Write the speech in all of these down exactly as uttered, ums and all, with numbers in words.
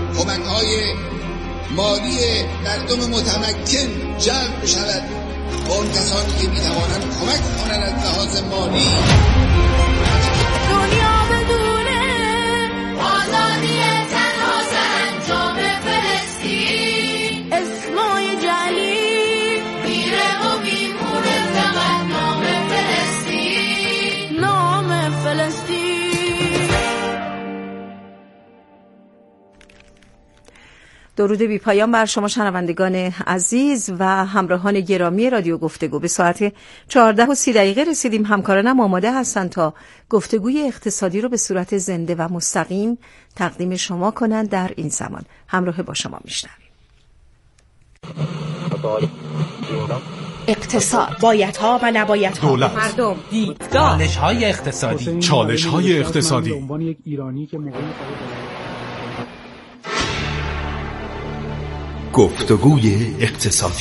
کمک‌های مالی مردم متمکن جلب بشود با اون کسانی که می‌توانند کمک کنند از لحاظ مالی. دنیا بدونه آزادی تنها سرانجام فلسطین، اسمای جلی میره و میمونه فقط نام فلسطین، نام فلسطین. درود بی پایان بر شما شنوندگان عزیز و همراهان گرامی رادیو گفتگو. به ساعت چهارده و سی دقیقه رسیدیم. همکارانم آماده هستند تا گفتگوی اقتصادی رو به صورت زنده و مستقیم تقدیم شما کنند. در این زمان همراه با شما میشنویم. اقتصاد، بایدها و نبایدها، دولت، مردم، دیدگاه، چالش‌های اقتصادی، چالش‌های اقتصادی. به عنوان یک ایرانی که موقعی گفتگوی اقتصادی.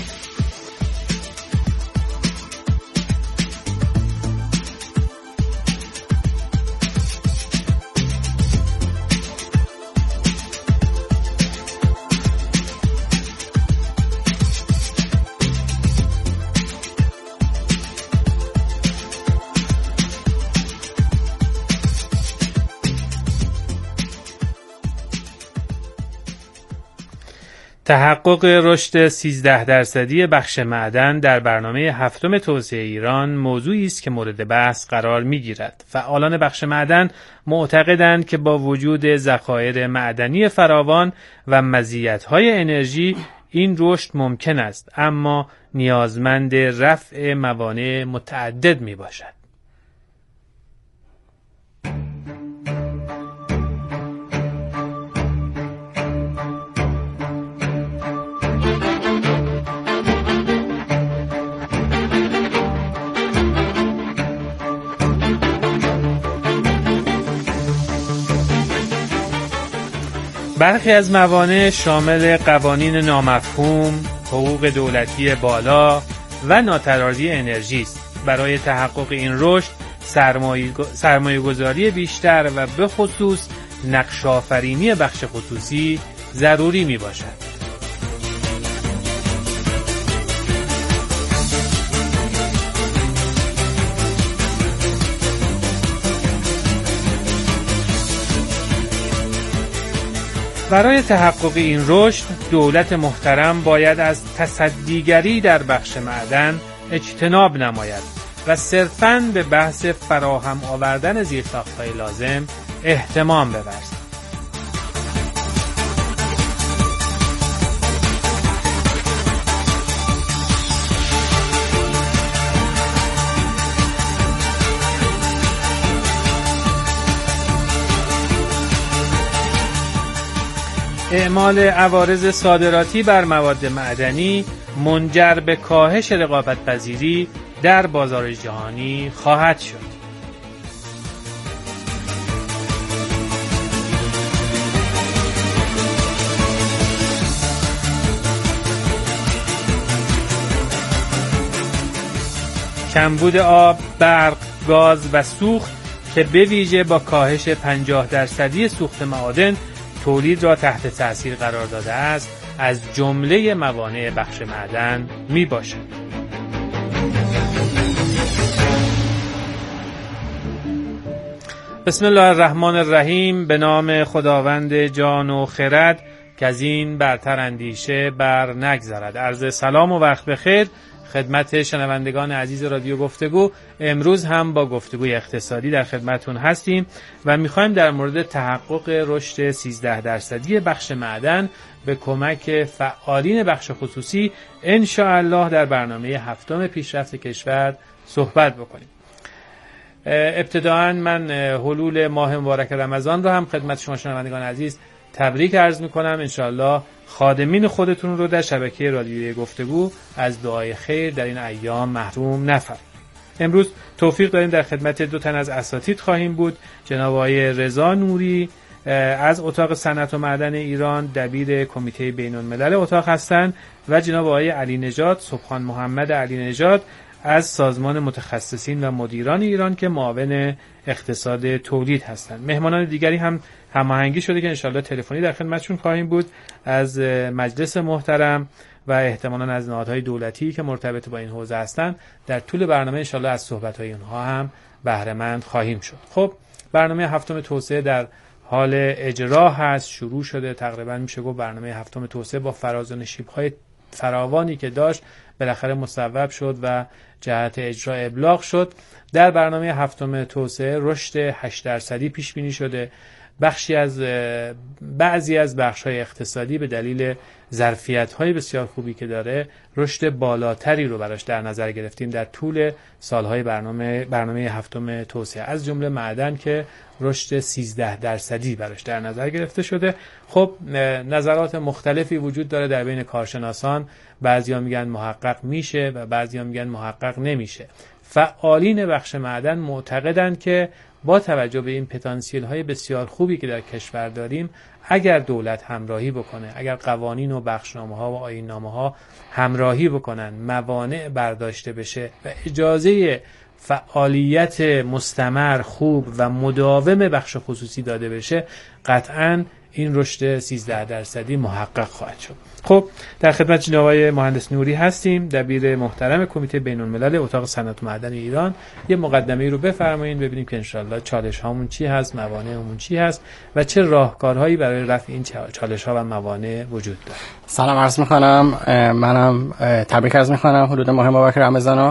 تحقق رشد سیزده درصدی بخش معدن در برنامه هفتم توسعه ایران موضوعی است که مورد بحث قرار می‌گیرد. فعالان بخش معدن معتقدند که با وجود ذخایر معدنی فراوان و مزیت‌های انرژی این رشد ممکن است، اما نیازمند رفع موانع متعدد میباشد. برخی از موانع شامل قوانین نامفهوم، حقوق دولتی بالا و ناترازی انرژی است. برای تحقق این رشد سرمایه گذاری بیشتر و به خصوص نقش آفرینی بخش خصوصی ضروری می باشد. برای تحقق این رشد، دولت محترم باید از تصدیگری در بخش معدن اجتناب نماید و صرفاً به بحث فراهم آوردن زیرساخت‌های لازم اهتمام بورزد. اعمال عوارض صادراتی بر مواد معدنی منجر به کاهش رقابت‌پذیری در بازار جهانی خواهد شد. کمبود آب، برق، گاز و سوخت که به ویژه با کاهش پنجاه درصدی سوخت معادن تولید را تحت تأثیر قرار داده است، از جمله موانع بخش معدن می باشد. بسم الله الرحمن الرحیم. به نام خداوند جان و خرد که از این برتر اندیشه بر نگذرد. عرض سلام و وقت بخیر خدمت شنوندگان عزیز رادیو گفتگو. امروز هم با گفتگوی اقتصادی در خدمتون هستیم و میخوایم در مورد تحقق رشد سیزده درصدی بخش معدن به کمک فعالین بخش خصوصی ان شاء الله در برنامه هفتم پیشرفت کشور صحبت بکنیم. ابتداً من حلول ماه مبارک رمضان رو هم خدمت شما شنوندگان عزیز تبریک عرض میکنم. انشاءالله خادمین خودتون رو در شبکه رادیوی گفتگو از دعای خیر در این ایام محروم نفرمایید. امروز توفیق داریم در خدمت دو تن از اساتید خواهیم بود. جناب آقای رضا نوری از اتاق صنعت و معدن ایران دبیر کمیته بین الملل اتاق هستند و جناب آقای علی نژاد، سبحان محمد علی نژاد از سازمان متخصصین و مدیران ایران که معاون اقتصاد تولید هستند. مهمانان دیگری هم هماهنگی شده که انشالله تلفنی در خدمتشون خواهیم بود از مجلس محترم و احتمالاً از نهادهای دولتی که مرتبط با این حوزه هستند. در طول برنامه انشالله از صحبت‌های اونها هم بهره مند خواهیم شد. خب برنامه هفتم توسعه در حال اجرا هست، شروع شده. تقریبا میشه گفت برنامه هفتم توسعه با فراز و نشیب‌های فراوانی که داشت بالاخره مصوب شد و جهت اجرا ابلاغ شد. در برنامه هفتم توسعه رشد هشت درصدی پیش بینی شده. بخشی از بعضی از بخش‌های اقتصادی به دلیل ظرفیت‌های بسیار خوبی که داره رشد بالاتری رو براش در نظر گرفتیم در طول سالهای برنامه برنامه هفتم توسعه، از جمله معدن که رشد سیزده درصدی براش در نظر گرفته شده. خب نظرات مختلفی وجود داره در بین کارشناسان، بعضیا میگن محقق میشه و بعضیا میگن محقق نمیشه. فعالین بخش معدن معتقدند که با توجه به این پتانسیل های بسیار خوبی که در کشور داریم، اگر دولت همراهی بکنه، اگر قوانین و بخشنامه ها و آیین نامه ها همراهی بکنن، موانع برداشته بشه و اجازه فعالیت مستمر، خوب و مداوم بخش خصوصی داده بشه، قطعاً این رشد سیزده درصدی محقق خواهد شد. خب در خدمت جناب آقای مهندس نوری هستیم، دبیر محترم کمیته بین‌الملل اتاق صنعت و معدن ایران. یه مقدمه‌ای رو بفرمایید ببینیم که انشالله چالش هامون چی هست، موانعمون چی هست و چه راهکارهایی برای رفع این چالش ها و موانع وجود داره. سلام عرض می‌کنم. منم تبریک عرض می‌کنم حدود ماه مبارک رمضان.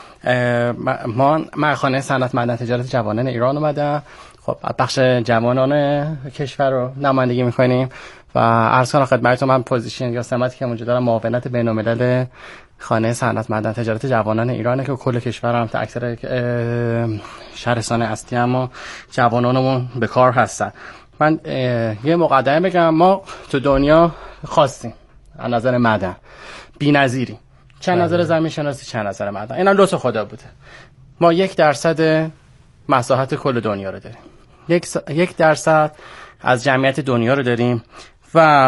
ما من خانه صنعت معدن تجارت جوانان ایران اومدم. خب بخش جوانان کشور رو نمایندگی می‌کنیم و عرض کنم خدمتتون من پوزیشن یا سمتی که موجود دارم معاونت بین‌الملل خانه صنعت معدن تجارت جوانان ایرانه که کل کشور هم تا اکثر شهرستان اصلی هم جوانانمون به کار هستن. من یه مقدمه بگم، ما تو دنیا خاصیم از نظر معدن، بی‌نظیریم، چند نظر زمین شناسی، چند نظر معدن. اینا لطف خدا بوده. ما یک درصد مساحت کل دنیا رو داریم، یک س... یک درصد از جمعیت دنیا رو داریم و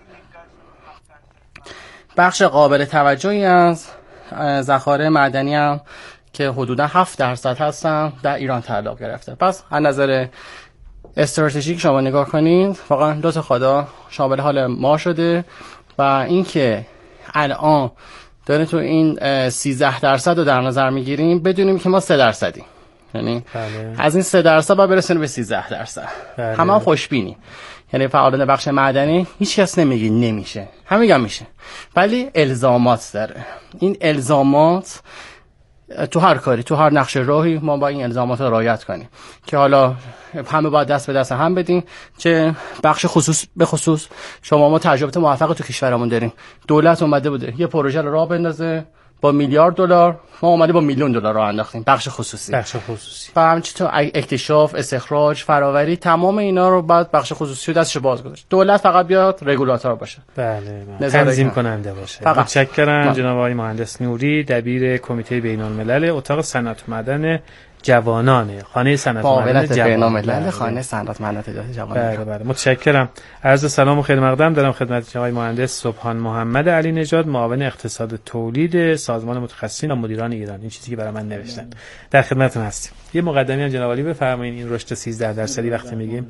بخش قابل توجهی از ذخایر معدنی هم که حدودا هفت درصد هستن در ایران تعلق گرفته. پس از نظر استراتژیک شما نگاه کنید، واقعا لطف خدا شامل حال ما شده و اینکه الان داره تو این سیزده درصد رو در نظر میگیریم، بدونیم که ما سه درصدیم، یعنی بله. از این سه درصد باید برسونیم به سیزده درصد. بله. همه هم خوشبینی، یعنی فعالان بخش معدنی هیچ کس نمیگه نمیشه، همه میگن میشه، ولی الزامات داره. این الزامات تو هر کاری، تو هر نقش راهی ما با این الزامات رو رعایت کنیم که حالا همه باید دست به دست هم بدیم. چه بخش خصوص به خصوص شما ما تجربه موفق تو کشورمون داریم. دولت اومده بوده یه پروژه رو راه بندازه با میلیارد دلار، ما اومده با میلیون دلار راه انداختیم. بخش خصوصی بخش خصوصی و همچنین اکتشاف، استخراج، فراوری، تمام اینا رو بعد بخش خصوصی دستش باز گذاشت. دولت فقط بیاد رگولاتور باشه، بله بله، تنظیم کننده باشه. متشکرم جناب آقای مهندس نوری، دبیر کمیته بین‌الملل اتاق صنعت و معدن جوانان خانه صنعت و معدن بین‌الملل خانه صنعت و معدن تجارت جوانان. بله بله، متشکرم. عرض سلام و خیر مقدم دارم خدمت آقای مهندس سبحان محمد علی نژاد، معاون اقتصاد تولید سازمان متخصصین و مدیران ایران. این چیزی که برای من نوشتن، در خدمتتون هستیم. یه مقدمه هم جناب علی بفرمایید. این رشد سیزده درصدی وقتی میگیم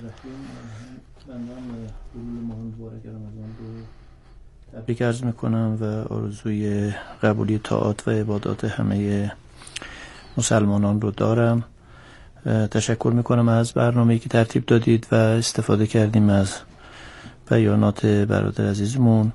تبریک عرض میکنم و آرزوی قبولی طاعات و عبادات همه مسلمانان رو دارم. تشکر میکنم از برنامه‌ای که ترتیب دادید و استفاده کردیم از بیانات برادر عزیزمون.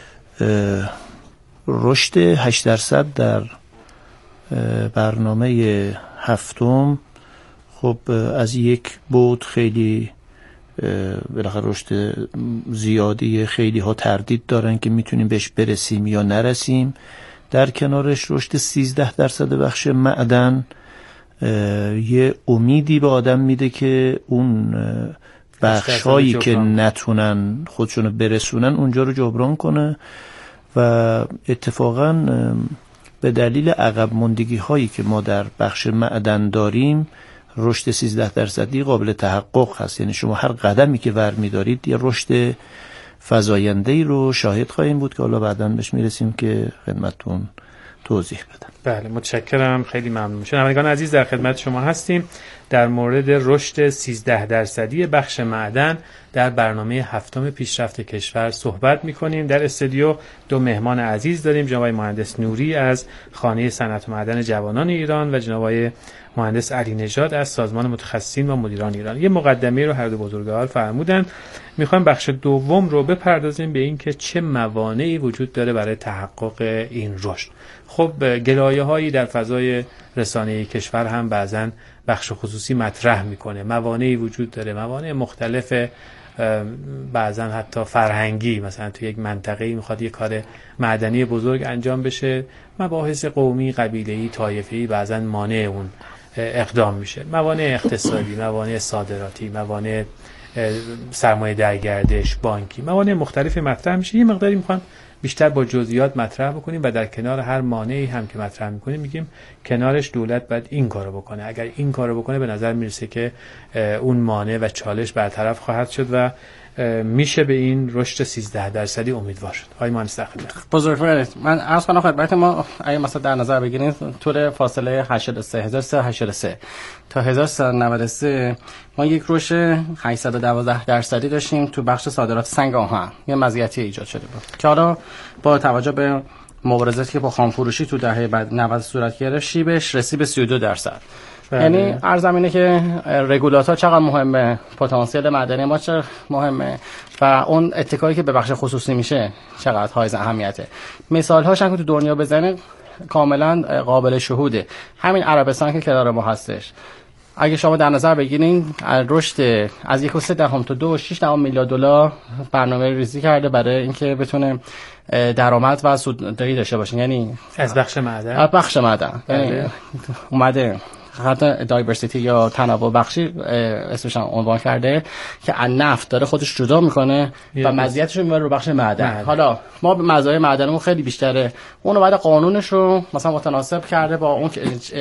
رشد هشت درصد در برنامه هفتم خب از یک بود خیلی بالاخره رشد زیادی، خیلی ها تردید دارن که میتونیم بهش برسیم یا نرسیم. در کنارش رشد سیزده درصد بخش معدن یه امیدی به آدم میده که اون بخشایی که نتونن خودشونو برسونن اونجا رو جبران کنه و اتفاقا به دلیل عقب ماندگی هایی که ما در بخش معدن داریم رشد سیزده درصدی قابل تحقق هست. یعنی شما هر قدمی که ور میدارید یه رشد فزاینده‌ای رو شاهد خواهیم بود که حالا بعداً بهش میرسیم که خدمتتون توضیح بدم. بله متشکرم، خیلی ممنون. شنوندگان عزیز در خدمت شما هستیم در مورد رشد سیزده درصدی بخش معدن در برنامه هفتم پیشرفت کشور صحبت می‌کنیم. در استودیو دو مهمان عزیز داریم، جناب مهندس نوری از خانه صنعت و معدن جوانان ایران و جناب مهندس علی نژاد از سازمان متخصصین و مدیران ایران. یه مقدمه رو هر دو بزرگوار فرمودن. میخوایم بخش دوم رو بپردازیم به این که چه موانعی وجود داره برای تحقق این رشد. خب گلایه‌هایی در فضای رسانه‌ای کشور هم بعضن بخش خصوصی مطرح میکنه، موانعی وجود داره، موانع مختلف، بعضن حتی فرهنگی، مثلا تو یک منطقه‌ای میخواد یک کار معدنی بزرگ انجام بشه، مباحث قومی، قبیله‌ای، طایفه‌ای بعضن مانع اون اقدام میشه، موانع اقتصادی، موانع صادراتی، موانع سرمایه در گردش، بانکی، موانع مختلفی مطرح میشه. یه مقداری میخوام بیشتر با جزئیات مطرح بکنیم و در کنار هر مانعی هم که مطرح میکنیم میگیم کنارش دولت باید این کارو بکنه. اگر این کارو بکنه به نظر میرسه که اون مانع و چالش برطرف خواهد شد و میشه به این رشد سیزده درصدی امیدوار شد. آقای مهندس بزرگوار، من عرض کنم خدمت ما اگه مثلا در نظر بگیرید طول فاصله هشتاد و سه هزار و سیصد و هشتاد و سه تا هزار و سیصد و نود و سه ما یک رشد هشتصد و دوازده درصدی داشتیم تو بخش صادرات سنگ آهن. یه مزیتی ایجاد شده بود که حالا با توجه به مبارزاتی که با خام فروشی تو دهه بعد نود صورت گرفت شیبش رسید به سی و دو درصد. یعنی عرضم اینه که رگولاتور چقدر مهمه، پتانسیل معدنی ما چقدر مهمه و اون اتکایی که به بخش خصوصی میشه چقدر حائز اهمیته. مثال هاش هم که تو دنیا بزنه کاملا قابل شهوده. همین عربستان که کنار ما هستش، اگه شما در نظر بگیرین رشد از یک و سه دهم تا دو و شش دهم میلیارد دلار برنامه ریزی کرده برای اینکه بتونه درآمد و سوددهی داشته باشه. یعنی از بخش معدن، از بخش معدن یعنی اومده خاطر دایورسیتی یا تنوع بخشی اسمش عنوان کرده که از نفت داره خودش جدا میکنه و مزیتش رو میبره رو بخش معدن. معدن. حالا ما به مزایای معدنمون خیلی بیشتره، اونو بعد قانونش رو مثلا متناسب کرده با اون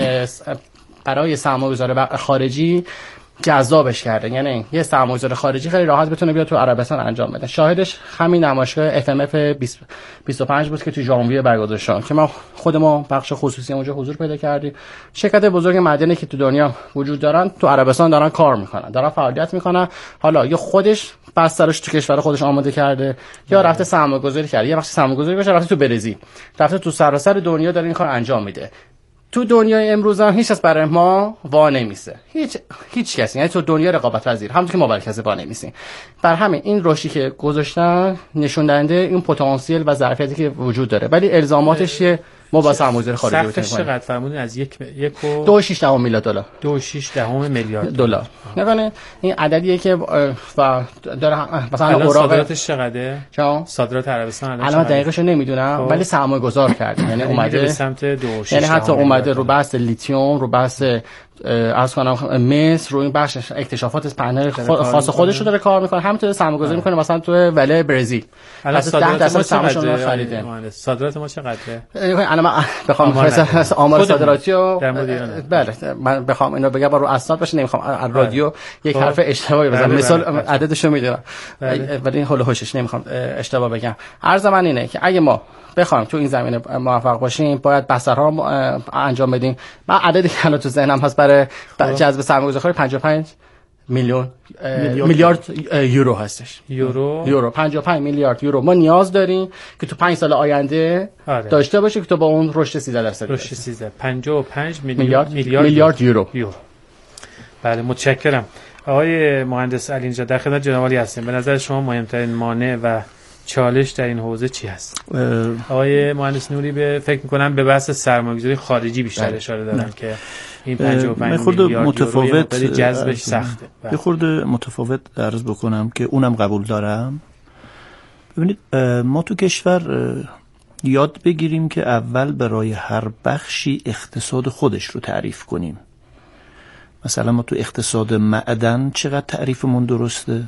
برای سرمایه‌گذار خارجی جذابش کرده. یعنی یه سرمایه‌گذار خارجی خیلی راحت بتونه بیاد تو عربستان انجام بده. شاهدش همین نمایشگاه اف ام اف بیست و پنج بود که تو ژانویه برگزار شد که ما خود ما بخش خصوصی اونجا حضور پیدا کردیم. شرکت بزرگ معدنی که تو دنیا وجود دارن تو عربستان دارن کار میکنن، دارن فعالیت میکنن. حالا یا خودش بسترش تو کشور خودش آماده کرده یا رفته سرمایه‌گذاری کرده. یه وقتی سرمایه‌گذاری باشه رفته تو برزیل، رفته تو سراسر دنیا داره این کار انجام میده. تو دنیای امروز هم هیچ کس برای ما وا نمیسه، هیچ هیچ کسی، یعنی تو دنیا رقابت پذیر همونطور که ما برای کسی وا نمیسیم. بر همین این رشدی که گذاشتن نشون دهنده این پتانسیل و ظرفیتی که وجود داره، ولی الزاماتش ما با سرمایه‌گذار خارجی بتونیم. سقفش چقدر فرمودین؟ از یک یک و دو و شش دهم میلیارد دلار. دو و شش دهم میلیارد دلار. نکنه این عددیه که و داره مثلا اوراق صادراتش چقدره؟ چون صادرات عربستان الان الان دقیقش رو نمیدونم ولی سرمایه‌گذار کرده. یعنی اومده به سمت دو و شش، یعنی حتی اومده رو بحث لیتیوم، رو بحث از کنم مس، رو این بخش اکتشافات پنل خاص خودش رو داره کار میکنه. همینطور سرمایه‌گذاری میکنه مثلا تو وله برزیل. الان صادرات ما چقدره؟ خریده صادرات ما چقدره؟ الان من بخوام مثلا آمار صادراتی رو بله من بخوام اینو بگم رو اسناد باشه، نمیخوام رادیو یک حرف اشتباهی بزنم، مثال عددش رو میدونم ولی هول هوشش نمیخوام اشتباه بگم. عرض من اینه که اگه ما بخوایم تو این زمینه موفق باشیم باید بسترها انجام بدیم. من عددی که الان تو ذهنم هست برای جذب سرمایه‌گذاری پنجاه و پنج میلیون میلیارد یورو هستش. یورو یورو پنجاه و پنج میلیارد یورو ما نیاز داریم که تو پنج سال آینده آره. داشته باشیم که تو با اون رشد سیزده درصد رشد سیزده پنجاه و پنج میلیارد میلیارد, میلیارد یورو. یورو. بله متشکرم. آقای مهندس علی نژاد در خدمت جناب عالی هستیم. به نظر شما مهمترین مانع و چالش در این حوزه چی هست؟ آقای مهندس نوری به فکر می‌کنم به بحث سرمایه‌گذاری خارجی بیشتر اشاره دادن که این پنجاه و پنج میلیارد متفاوت جذبش سخته. یه خورده متفاوت عرض بکنم که اونم قبول دارم. ببینید ما تو کشور یاد بگیریم که اول برای هر بخشی اقتصاد خودش رو تعریف کنیم. مثلا ما تو اقتصاد معدن چقدر تعریفمون درسته؟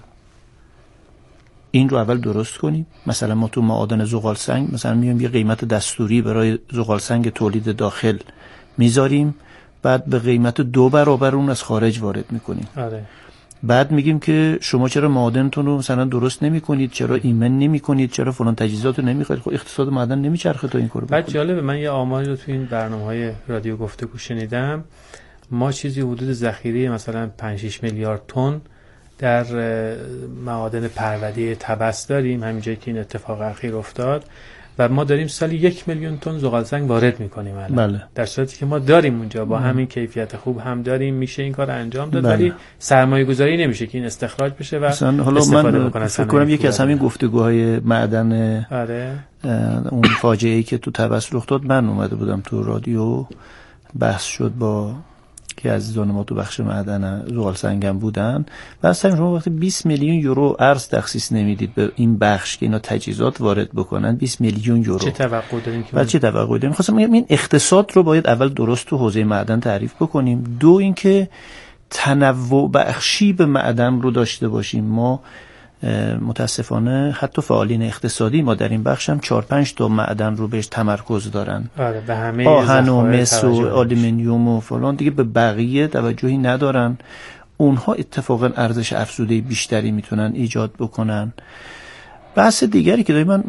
این رو اول درست کنیم. مثلا ما تو معادن زغال سنگ مثلا میایم یه قیمت دستوری برای زغال سنگ تولید داخل میذاریم، بعد به قیمت دو برابر اون از خارج وارد میکنیم. آره. بعد میگیم که شما چرا معادنتون رو مثلا درست نمی‌کنید، چرا ایمن نمی‌کنید، چرا فلان تجهیزات رو نمی‌خرید. خب اقتصاد معدن نمیچرخه تا این کارو بکنید. بعد جالبه، من یه آماری رو تو این برنامه‌های رادیو گفتگو شنیدم، ما چیزی حدود ذخیره مثلا پنج شش میلیارد تن در معادن پرودی طبس داریم، همین جایی که این اتفاق اخیر افتاد، و ما داریم سالی یک میلیون تن زغال سنگ وارد میکنیم الان. بله. در صورتی که ما داریم اونجا با همین کیفیت خوب هم داریم، میشه این کار انجام داد، ولی سرمایه گذاری نمیشه که این استخراج بشه و حالا من فکر کنم یکی از همین گفتگوهای معدن آره. اون فاجعه‌ای که تو طبس رخ داد، من اومده بودم تو رادیو، بحث شد با که عزیزان ما تو بخش معدن زغال سنگم بودن و اصلا شما وقتی بیست میلیون یورو ارز تخصیص نمیدید به این بخش که اینا تجهیزات وارد بکنن، بیست میلیون یورو چه توقع داریم که بعد چه توقع داریم؟ خواستم بگم این اقتصاد رو باید اول درست تو حوزه معدن تعریف بکنیم، دو اینکه تنوع بخشی به معدن رو داشته باشیم. ما متاسفانه حتی فعالین اقتصادی ما در این بخش هم چهار پنج تا معدن رو بهش تمرکز دارن. آره، به همه آهن و مس و آلومینیوم و فلان، دیگه به بقیه توجهی ندارن. اونها اتفاقا ارزش افزوده بیشتری میتونن ایجاد بکنن. بحث دیگری که داریم، من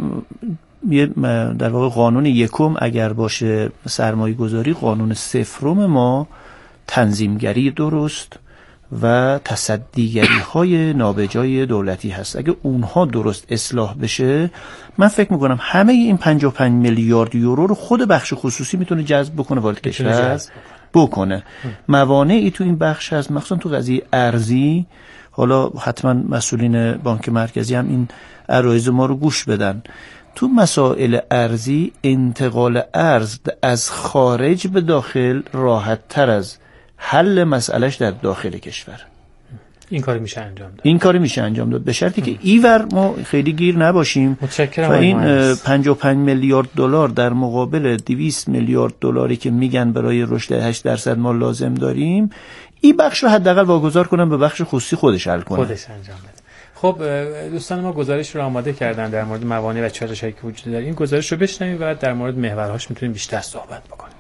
در واقع قانون یکم اگر باشه سرمایه گذاری، قانون صفرم ما تنظیمگری درست و تصدیگری های نابجای دولتی هست. اگه اونها درست اصلاح بشه، من فکر میکنم همه این پنجاه و پنج میلیارد یورو رو خود بخش خصوصی میتونه جذب بکنه، وارد کشور بکنه. موانعی تو این بخش هست، مخصوصا تو قضیه ارزی. حالا حتما مسئولین بانک مرکزی هم این عرایض ما رو گوش بدن. تو مسائل ارزی، انتقال ارز از خارج به داخل راحت تر از حل مسئلهش در داخل کشور. این کاری میشه انجام داد. این کاری میشه انجام داد به شرطی که ایور ما خیلی گیر نباشیم. متشکرم. و این پنجاه و پنج میلیارد دلار در مقابل دویست میلیارد دلاری که میگن برای رشد هشت درصد ما لازم داریم، این بخش رو حداقل واگذار کنن به بخش خصوصی خودش حل کنه. خودش انجام بده. خب دوستان ما گزارش رو آماده کردن در مورد موانع و چالش‌هایی که وجود داره. این گزارش رو بشنویم و در مورد محورهاش میتونیم بیشتر صحبت بکنیم.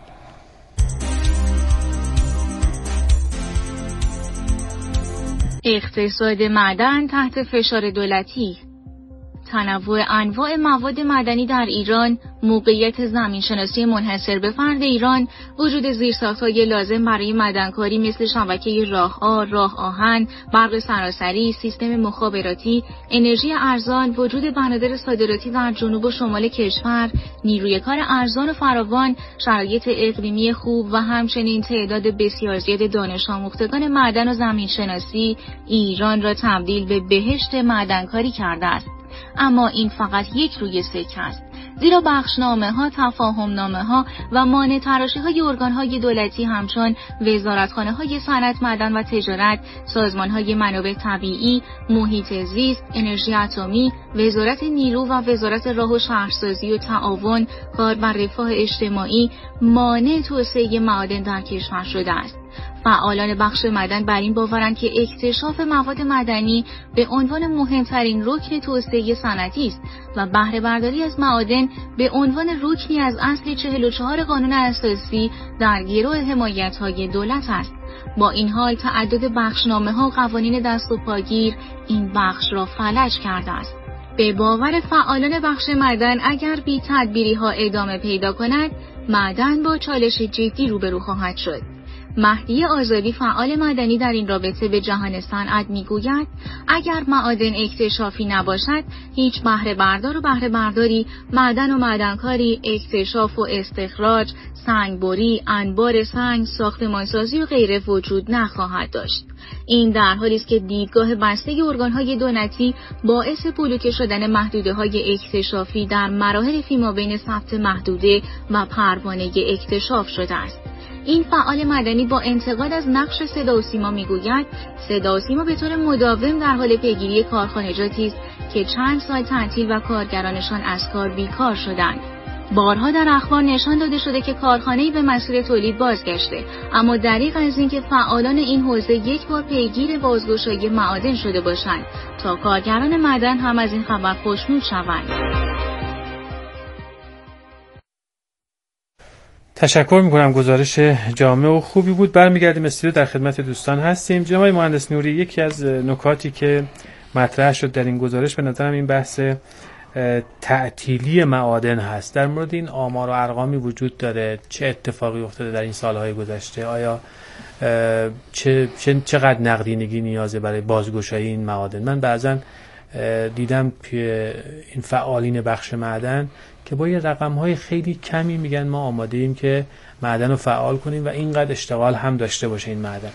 اقتصاد معدن تحت فشار دولتی. تنوع انواع مواد معدنی در ایران، موقعیت زمینشناسی منحصر به فرد ایران، وجود زیرساخت‌های لازم برای معدنکاری مثل شبکه راه‌آ، راه آهن، برق سراسری، سیستم مخابراتی، انرژی ارزان، وجود بنادر صادراتی در جنوب و شمال کشور، نیروی کار ارزان و فراوان، شرایط اقلیمی خوب و همچنین تعداد بسیار زیاد دانش آموختگان معدن و زمینشناسی، ایران را تبدیل به بهشت معدنکاری کرده است. اما این فقط یک روی سکه است، زیرا بخشنامه ها، تفاهم نامه ها و مانع تراشی های ارگان های دولتی همچون وزارتخانه های صنعت، معدن و تجارت، سازمان های منابع طبیعی، محیط زیست، انرژی اتمی، وزارت نیرو و وزارت راه و شهرسازی و تعاون، کار بر رفاه اجتماعی مانع توسعه معادن در کشور شده است. فعالان بخش معدن بر این باورند که اکتشاف مواد معدنی به عنوان مهمترین رکن توسعه صنعتی است و بهره برداری از معادن به عنوان رکنی از اصل چهل و چهار قانون اساسی در گرو حمایت‌های دولت است. با این حال تعدد بخشنامه‌ها و قوانین دست و پاگیر این بخش را فلج کرده است. به باور فعالان بخش معدن اگر بی تدبیری‌ها ادامه پیدا کند، معدن با چالش جدی روبرو خواهد شد. مهدی آزادی، فعال معدنی در این رابطه، به جهان صنعت میگوید اگر معادن اکتشافی نباشد، هیچ بهره بردار و بهره برداری، معدن و معدنکاری، اکتشاف و استخراج، سنگبری، انبار سنگ، ساختمانسازی و غیره وجود نخواهد داشت. این در حالی است که دیدگاه بسته ارگان‌های دولتی باعث بلوکه شدن محدوده‌های اکتشافی در مراحل فیمابین ثبت محدوده و پروانه اکتشاف شده است. این فعال مدنی با انتقاد از نقش صدا و سیما میگوید صدا و سیما به طور مداوم در حال پیگیری کارخانجاتی است که چند سال تعطیل و کارگرانشان از کار بیکار شدند. بارها در اخبار نشان داده شده که کارخانه‌ای به مسیر تولید بازگشته، اما دریغ از این که فعالان این حوزه یک بار پیگیر بازگشایی معادن شده باشند تا کارگران معدن هم از این خبر خوشنود شوند. تشکر میکنم، گزارش جامع و خوبی بود. برمیگردیم استودیو، در خدمت دوستان هستیم. جناب مهندس نوری، یکی از نکاتی که مطرح شد در این گزارش به نظرم این بحث تعطیلی معادن هست. در مورد این آمار و ارقامی وجود داره؟ چه اتفاقی افتاده در این سالهای گذشته؟ آیا چه چقدر نقدینگی نیازه برای بازگشایی این معادن؟ من بعضا دیدم که این فعالین بخش معدن که با یه رقم‌های خیلی کمی میگن ما آماده ایم که معدن رو فعال کنیم و اینقدر اشتغال هم داشته باشه این معدن.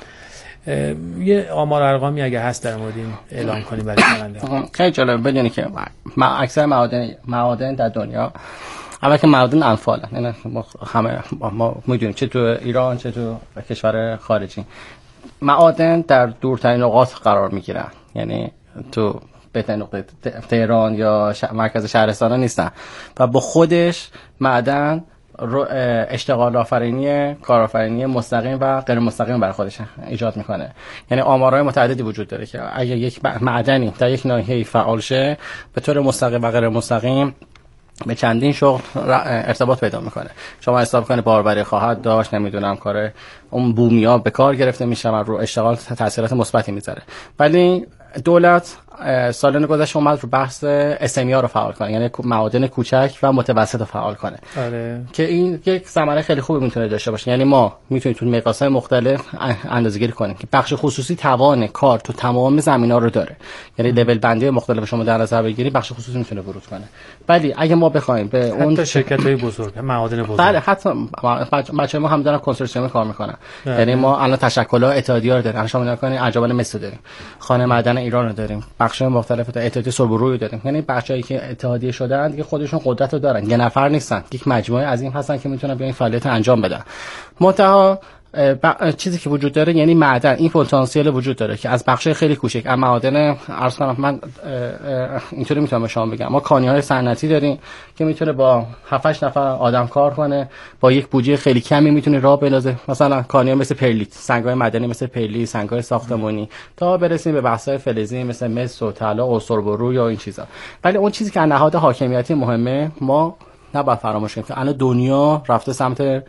یه آمار ارقامی اگه هست در مورد این اعلام کنیم برای شنوندگان. خیلی جالب بدونی که ما اکثر معادن معادن در دنیا اما که معادن انفالن، یعنی ما همه ما میدونیم چه تو ایران چه تو کشور خارجی معادن در دورترین نقاط قرار میگیرن، یعنی تو بهترین نقطه تهران یا مرکز شهرستان ها نیستن و با خودش معدن اشتغال آفرینی، کارآفرینی مستقیم و غیر مستقیم برای خودش ایجاد میکنه. یعنی آمارهای متعددی وجود داره که اگه یک معدنی در یک ناحیه فعال شه به طور مستقیم و غیر مستقیم به چندین شغل ارتباط پیدا میکنه. شما حساب کنید باربری خواهد داشت، نمیدونم کار اون بومیا به کار گرفته میشه و رو اشتغال تاثیرات مثبتی میذاره. ولی دولت سالانه گذشته اومد رو بحث اس ام ای رو فعال کنه، یعنی معادن کوچک و متوسط رو فعال کنه. آره. که این یک ثمره خیلی خوبی میتونه داشته باشه. یعنی ما میتونیم تو مقیاس‌های مختلف اندازه‌گیری کنیم که بخش خصوصی توان کار تو تمام زمینا رو داره. یعنی لول بندی مختلف شما در نظر بگیرید بخش خصوصی میتونه ورود کنه. ولی اگه ما بخوایم به اون حتی شرکت‌های بزرگ، معادن بزرگ، بله حتی بچه‌ها ما هم دارن کنسورسیوم کار میکنن. یعنی ما الان تشکل‌ها اتحادیه رو داریم. شما نگاه کنید انجمن مس داریم، خانه معدن ایران رو داریم، بخش مختلف اتحادیه سربروی داریم. یعنی بچه‌ای که اتحادیه شدن دیگه خودشون قدرت رو دارن، یه نفر نیستن، یک مجموعه عظیم هستن که میتونن بیان فعالیت انجام بدن. منتها چیزی که وجود داره یعنی معدن این پتانسیل وجود داره که از بخش خیلی کوچک از معادن عرض کنم من اینطوری میتونم به شما بگم ما کانی‌های صنعتی داریم که میتونه با هفت هشت نفر آدم کار کنه، با یک بودجه خیلی کمی میتونه راه بندازه. مثلا کانی‌ها مثل پرلیت، سنگ‌های معدنی مثل پرلیت، سنگ‌های ساختمانی، تا برسیم به بحث‌های فلزی مثل مس و طلا و سربرو یا این چیزا. ولی اون چیزی که نهاد حاکمیتی مهمه ما نباید فراموش کنیم که الان دنیا رفته سمت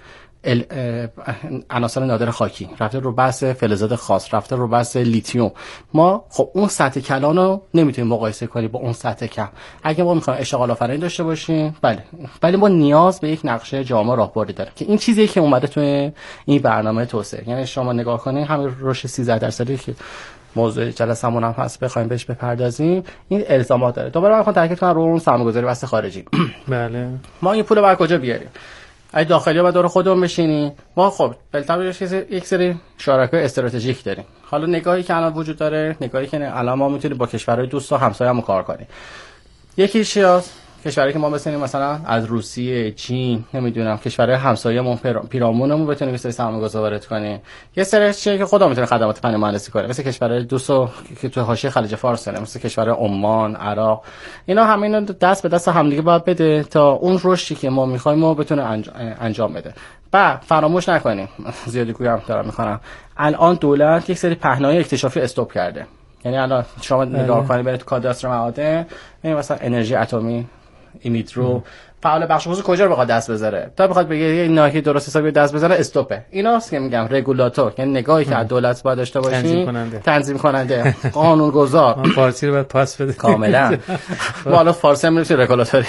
عناصر نادر خاکی، رفته رو بحث فلزات خاص، رفته رو بحث لیتیوم. ما خب اون سطح کلان رو نمیتونیم مقایسه کنیم با اون سطح کم. اگه ما میخوایم اشتغال آفرینی داشته باشیم بله، ولی ما نیاز به یک نقشه جامع راهبردی داریم که این چیزیه که اومده تو این برنامه توسعه. یعنی شما نگاه کنید همین رشد سیزده درصدی که موضوع جلسمون هم هست بخوایم بهش بپردازیم، این الزامات داره. دوباره من میخوام تاکید کنم رو اون سرمایه‌گذاری واسه خارجی. بله ما این پول رو از کجا بیاریم؟ اگه داخلی با دور خودمون بشینیم ما خب بالاتر یک سری شراکای استراتژیک داریم. حالا نگاهی که الان وجود داره، نگاهی که الان ما میتونیم با کشورهای دوست و همسایه‌مون کار کنیم. یکیش از کشورهایی که ما بسنیم مثلا از روسیه، چین، نمیدونم کشورهای همسایه‌مون پیرامونمون بتونیم یه سری سرمایه‌گذاری وارد کنیم. یه سری چیزی که خودمون میتونیم خدمات فنی مهندسی کنیم، مثل کشورهای دوستو که تو حاشیه خلیج فارس هستن، مثل کشورهای عمان، عراق. اینا همین دست به دست همدیگه باید بده تا اون رشدی که ما می‌خوایم ما بتونه انجام بده. بعد فراموش نکنیم، زیادی گویم دارم می‌کنم، الان دولت یک سری پهنای اکتشافی استاپ کرده. یعنی الان شما نگاه کنید برید تو کاداستر معادن، مثلا انرژی اتمی، ایمیدرو، فعال بخش خصوصی کجا رو بخواد دست بذاره تا بخواد بگه یه ناحیه درست حسابی دست بزنه استاپه. ایناست که میگم رگولاتور، یعنی نگاهی که از دولت باید داشته باشیم، تنظیم کننده تنظیم کننده قانونگذار. من فارسی رو باید پاس بده کاملا. حالا فارسی هم نمیشه رگولاتوری.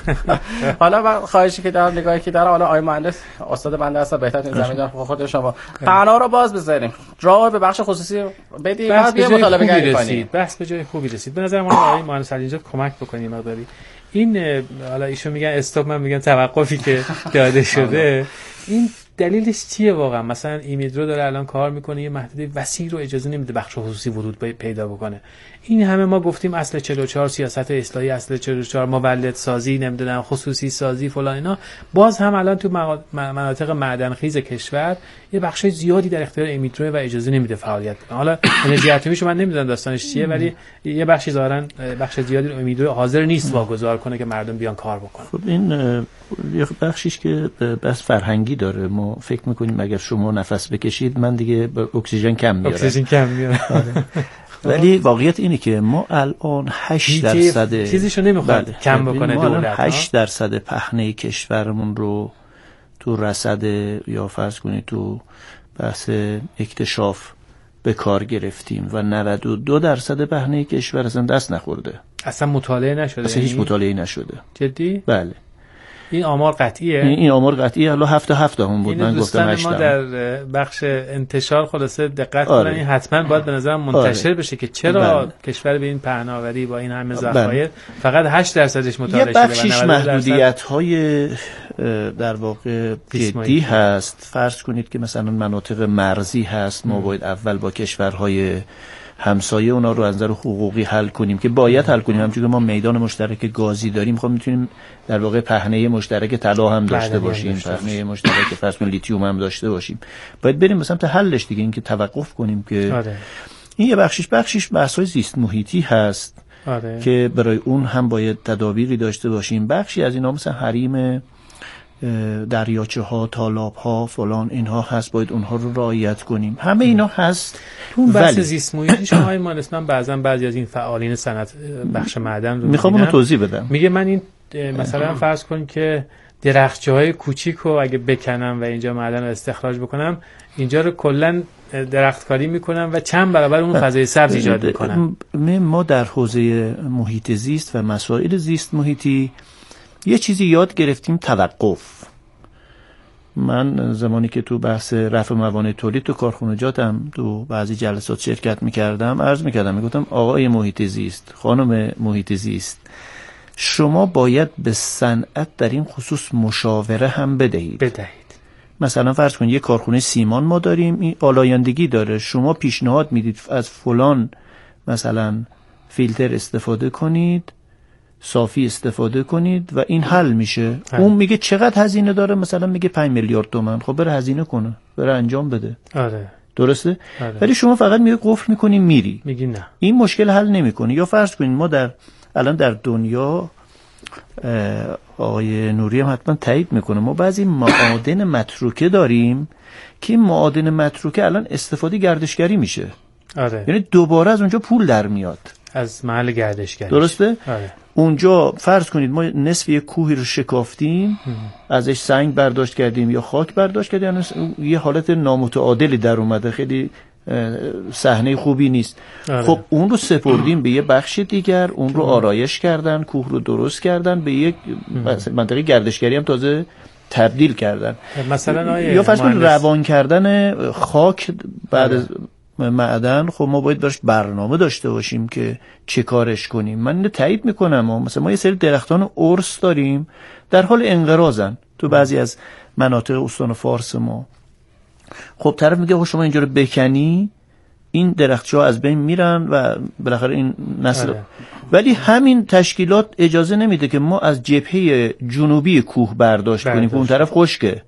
حالا من خواهشی که دارم نگاهی که دارم، حالا آقای مهندس استاد بنده هستن بهتر این زمین دارن خود شما قنا رو باز بذاریم، راه به بخش خصوصی بدیم، بعد بیا مطالبه گری کنیم. بحث به جای خوبی رسید. به نظر من آقای مهندس اینجا کمک بکنیم مقداری. این حالا ایشون میگن استاپ، من میگم توقفی که داده شده، این دلیلش چیه واقعا؟ مثلا ایمیدرو داره الان کار میکنه، یه محدوده وسیع رو اجازه نمیده بخش خصوصی ورود پیدا بکنه. این همه ما گفتیم اصل چهل و چهار سیاست اصلاحی، اصل چهل و چهار مولد سازی، نمیدونم خصوصی سازی فلان اینا، باز هم الان تو مناطق معدنخیز کشور یه بخش زیادی در اختیار ایمیدرو و اجازه نمیده فعالیت کنه. حالا انرژی اتمیشو من نمیدونم داستانش چیه، ولی یه بخشی ظاهرا بخش زیادی رو ایمیدرو حاضر نیست واگذار کنه که مردم بیان کار بکنن. خب این یه بخشیش که بس فرهنگی داره. ما فکر میکنیم اگر شما نفس بکشید من دیگه اکسیژن کم میارم، اکسیژن کم میارم. ولی واقعیت اینه که ما الان هشت درصد چیزیشو نمیخواد کم بکنه دولت. هشت درصد پهنه کشورمون رو تو رصد یا فرض کنید تو بحث اکتشاف به کار گرفتیم و نود و دو درصد پهنه کشور اصلا دست نخورده، اصلا مطالعه نشده، اصلا هیچ مطالعه نشده. جدی؟ بله. این آمار قطعیه؟ این آمار قطعیه. حالا هفته هفته هم بود، من گفتم هشت. ما در بخش انتشار خلاصه دقت آره. کنن، این حتما باید به نظرم منتشر آره. بشه که چرا بله. کشور به این پهناوری با این همه ذخایر فقط هشت درصدش مطالعه شده. یه بخشش محدودیت‌های در واقع جدی هست. فرض کنید که مثلا مناطق مرزی هست، ما باید اول با کشورهای همسایه اونا رو از نظر حقوقی حل کنیم که باید حل کنیم، همونجوری که ما میدان مشترک گازی داریم، خب میتونیم در واقع پهنه مشترک طلا هم داشته باشیم، پهنه مشترک فرض کن لیتیوم هم داشته باشیم. باید بریم به سمت حلش دیگه، اینکه توقف کنیم که آره. این یه بخشش بخشش بحث‌های زیست محیطی هست آره. که برای اون هم باید تدابیری داشته باشیم. بخشی از اینا مثلا حریم دریاچه ها، تالاب ها، فلان اینها هست، باید اونها رو رعایت کنیم. همه اینا هست. تو بحث زیست محیطی شما های مالسمن بعضا بعضی از این فعالین صنعت بخش معدن رو میخوام اونو توضیح بدم. میگه من این مثلا فرض کن که درختچه های کوچیک رو اگه بکنم و اینجا معدن رو استخراج بکنم، اینجا رو کلا درختکاری میکنم و چند برابر اون فضای سبز ایجاد میکنم. ما در حوزه محیط زیست و مسائل زیست محیطی یه چیزی یاد گرفتیم، توقف. من زمانی که تو بحث رفع موانع تولید تو کارخونجاتم تو بعضی جلسات شرکت میکردم، عرض میکردم، میگفتم آقای محیط زیست، خانم محیط زیست، شما باید به صنعت در این خصوص مشاوره هم بدهید. بدهید. مثلا فرض کنید یه کارخونه سیمان ما داریم، این آلایندگی داره، شما پیشنهاد میدید از فلان مثلا فیلتر استفاده کنید، صافی استفاده کنید و این حل میشه. هم. اون میگه چقدر هزینه داره، مثلا میگه پنج میلیارد تومان. خب بره هزینه کنه، بره انجام بده. آره. درسته؟ آره. ولی شما فقط میگه قفل میکنی میری. میگی نه. این مشکل حل نمیکنه. یا فرض کنید ما در الان در دنیا، آقای نوری هم حتما تایید میکنه، ما بعضی معادن متروکه داریم که معادن متروکه الان استفاده گردشگری میشه. آره. یعنی دوباره از اونجا پول در میاد از محل گردشگری. درسته؟ آره. اونجا فرض کنید ما نصف یک کوهی رو شکافتیم، ازش سنگ برداشت کردیم یا خاک برداشت کردیم، یعنی یه حالت نامتعادلی در اومده، خیلی صحنه خوبی نیست. آره. خب اون رو سپردیم به یه بخش دیگر، اون رو آرایش کردن، کوه رو درست کردن، به یک منطقه گردشگری هم تازه تبدیل کردن. مثلا یا فرض کنید روان کردن خاک بعد از معدن. خب ما باید براش برنامه داشته باشیم که چه کارش کنیم. من اینو تایید میکنم. مثلا ما یه سری درختان ارس داریم در حال انقراضن تو بعضی از مناطق استان فارس ما. خب طرف میگه شما اینجا رو بکنی، این درخت‌ها از بین میرن و بالاخره این نسل آره. ولی همین تشکیلات اجازه نمیده که ما از جبهه جنوبی کوه برداشت, برداشت. کنیم که اون طرف خشکه.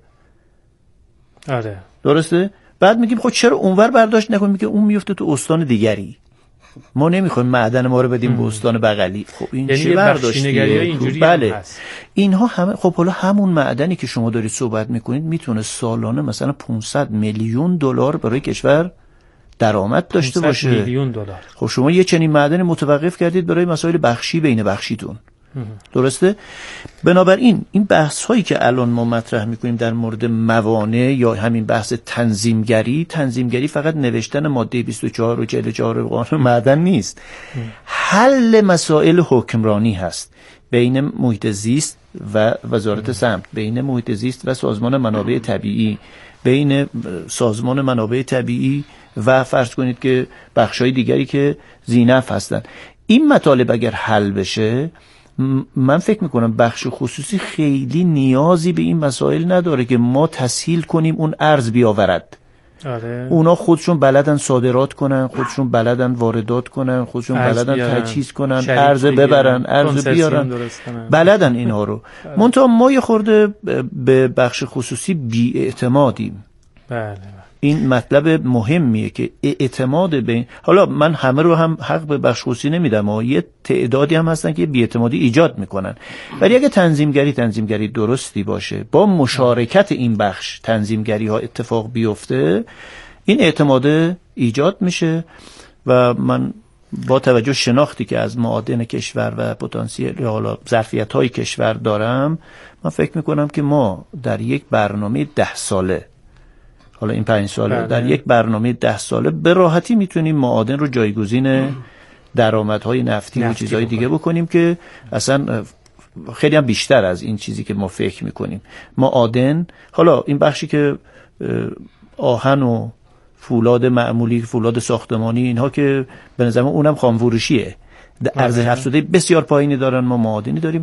آره. درسته؟ بعد میگیم خب چرا اونور برداشت نکنیم؟ میگه اون میفته تو استان دیگری. ما نمیخوایم معدن ما رو بدیم به استان بغلی. خب این یعنی چه برداشتیه؟ اینجوری بله. هست. اینها همه خب حالا همون معدنی که شما دارید صحبت میکنید میتونه سالانه مثلا پانصد میلیون دلار برای کشور درآمد داشته باشه. پانصد میلیون دلار. خب شما یه چنین معدن متوقف کردید برای مسائل بخشی بین بخشیتون. درسته؟ بنابراین این بحث هایی که الان ما مطرح میکنیم در مورد موانع یا همین بحث تنظیمگری، تنظیمگری فقط نوشتن ماده بیست و چهار و چهل و چهار قانون معدن نیست. حل مسائل حکمرانی هست بین محیط زیست و وزارت سمت، بین محیط زیست و سازمان منابع طبیعی، بین سازمان منابع طبیعی و فرض کنید که بخشای دیگری که ذی‌نفع هستن. این مطالب اگر حل بشه، من فکر میکنم بخش خصوصی خیلی نیازی به این مسائل نداره که ما تسهیل کنیم اون ارز بیاورد. آره. اونا خودشون بلدن صادرات کنن، خودشون بلدن واردات کنن، خودشون بلدن تجهیز کنن، ارز ببرن، ارز بیارن، بلدن اینها رو. منتها ما یه خورده به بخش خصوصی بی‌اعتمادیم. بله. این مطلب مهمیه که اعتماد به، حالا من همه رو هم حق به بخش خصوصی نمیدم، اما یه تعدادی هم هستن که بی‌اعتمادی ایجاد میکنن. ولی اگه تنظیمگری تنظیمگری درستی باشه، با مشارکت این بخش تنظیمگری ها اتفاق بیفته، این اعتماد ایجاد میشه و من با توجه شناختی که از معادن کشور و پتانسیل یا حالا ظرفیت‌های کشور دارم، من فکر میکنم که ما در یک برنامه ده ساله، حالا این پنج ساله، بله. در یک برنامه ده ساله به راحتی میتونیم معادن رو جایگزین درآمدهای نفتی, نفتی و چیزهای دیگه بکنیم که اصلا خیلی هم بیشتر از این چیزی که ما فکر میکنیم. معادن، حالا این بخشی که آهن و فولاد معمولی، فولاد ساختمانی، اینها که به نظر من اونم خامفروشیه، ارزش افزوده بسیار پایینی دارن. ما معادنی داریم